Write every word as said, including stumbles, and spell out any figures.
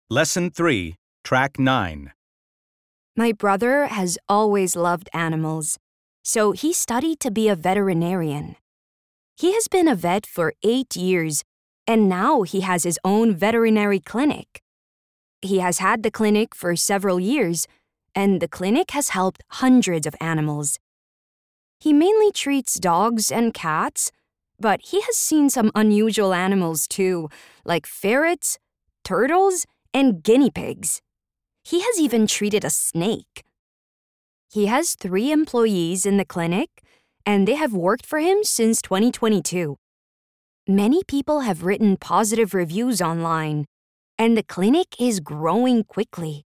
Lesson three, Track nine. My brother has always loved animals, so he studied to be a veterinarian. He has been a vet for eight years, and now he has his own veterinary clinic. He has had the clinic for several years, and the clinic has helped hundreds of animals. He mainly treats dogs and cats, but he has seen some unusual animals too, like ferrets, turtles, and guinea pigs. He has even treated a snake. He has three employees in the clinic, and they have worked for him since twenty twenty-two. Many people have written positive reviews online, and the clinic is growing quickly.